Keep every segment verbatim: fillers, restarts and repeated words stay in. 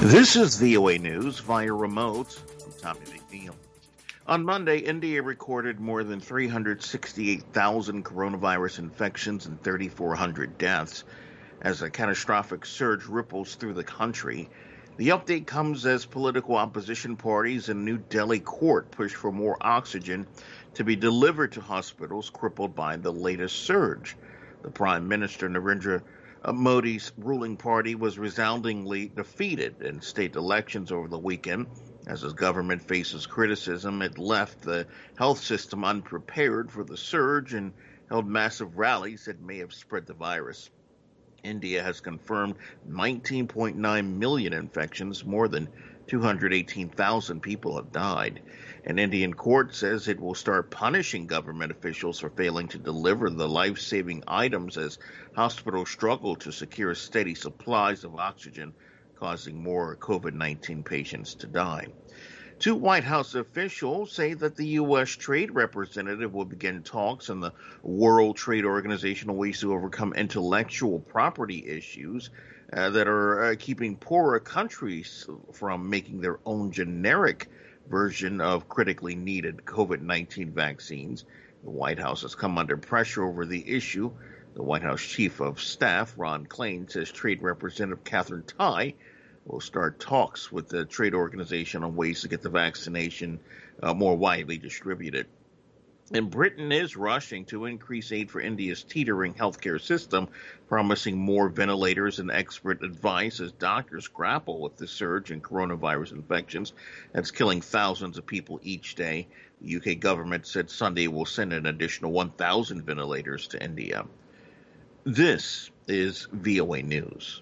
This is V O A News via remote. I'm Tommy McNeil. On Monday, India recorded more than three hundred sixty-eight thousand coronavirus infections and three thousand four hundred deaths as a catastrophic surge ripples through the country. The update comes as political opposition parties in New Delhi court push for more oxygen to be delivered to hospitals crippled by the latest surge. The Prime Minister, Narendra Modi's ruling party, was resoundingly defeated in state elections over the weekend. As his government faces criticism, it left the health system unprepared for the surge and held massive rallies that may have spread the virus. India has confirmed nineteen point nine million infections. More than two hundred eighteen thousand people have died. An Indian court says it will start punishing government officials for failing to deliver the life-saving items as hospitals struggle to secure steady supplies of oxygen, causing more COVID nineteen patients to die. Two White House officials say that the U S trade representative will begin talks in the World Trade Organization on ways to overcome intellectual property issues uh, that are uh, keeping poorer countries from making their own generic version of critically needed COVID nineteen vaccines. The White House has come under pressure over the issue. The White House Chief of Staff, Ron Klain, says Trade Representative Katherine Tai will start talks with the trade organization on ways to get the vaccination uh, more widely distributed. And Britain is rushing to increase aid for India's teetering healthcare system, promising more ventilators and expert advice as doctors grapple with the surge in coronavirus infections that's killing thousands of people each day. The U K government said Sunday will send an additional one thousand ventilators to India. This is V O A News.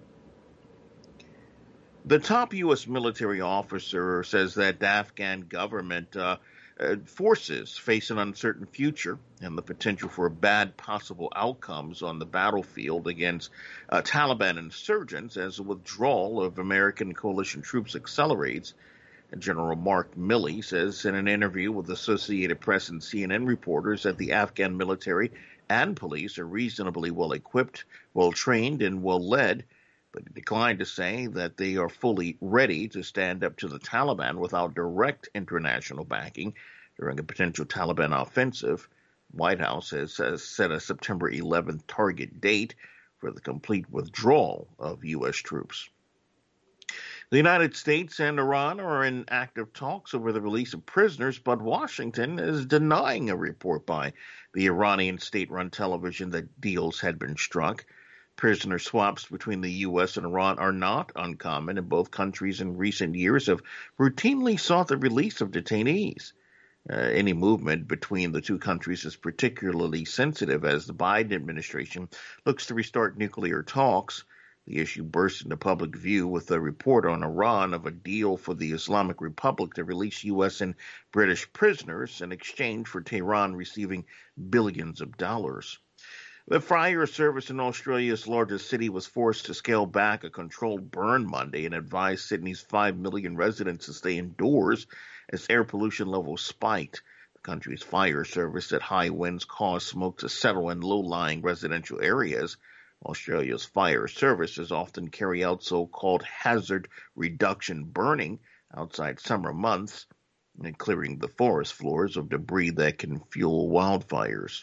The top U S military officer says that the Afghan government uh, uh, forces face an uncertain future and the potential for bad possible outcomes on the battlefield against uh, Taliban insurgents as the withdrawal of American coalition troops accelerates. General Mark Milley says in an interview with Associated Press and C N N reporters that the Afghan military and police are reasonably well equipped, well trained, and well led, but he declined to say that they are fully ready to stand up to the Taliban without direct international backing during a potential Taliban offensive. White House has, has set a September eleventh target date for the complete withdrawal of U S troops. The United States and Iran are in active talks over the release of prisoners, but Washington is denying a report by the Iranian state-run television that deals had been struck. Prisoner swaps between the U S and Iran are not uncommon, and both countries in recent years have routinely sought the release of detainees. Uh, any movement between the two countries is particularly sensitive as the Biden administration looks to restart nuclear talks. The issue burst into public view with a report on Iran of a deal for the Islamic Republic to release U S and British prisoners in exchange for Tehran receiving billions of dollars. The fire service in Australia's largest city was forced to scale back a controlled burn Monday and advised Sydney's five million residents to stay indoors as air pollution levels spiked. The country's fire service said high winds caused smoke to settle in low-lying residential areas. Australia's fire services often carry out so-called hazard reduction burning outside summer months and clearing the forest floors of debris that can fuel wildfires.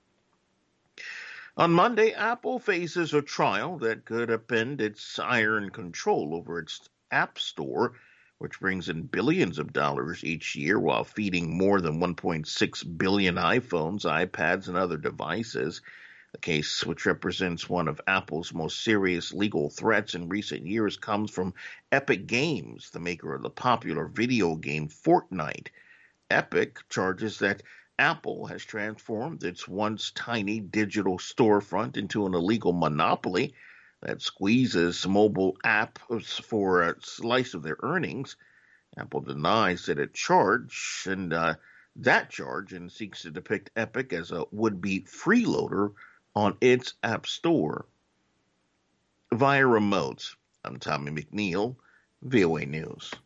On Monday, Apple faces a trial that could upend its iron control over its App Store, which brings in billions of dollars each year while feeding more than one point six billion iPhones, iPads, and other devices. The case, which represents one of Apple's most serious legal threats in recent years, comes from Epic Games, the maker of the popular video game Fortnite. Epic charges that Apple has transformed its once tiny digital storefront into an illegal monopoly that squeezes mobile apps for a slice of their earnings. Apple denies that it charged and uh, that charge and seeks to depict Epic as a would-be freeloader on its App Store. Via remote, I'm Tommy McNeil, V O A News.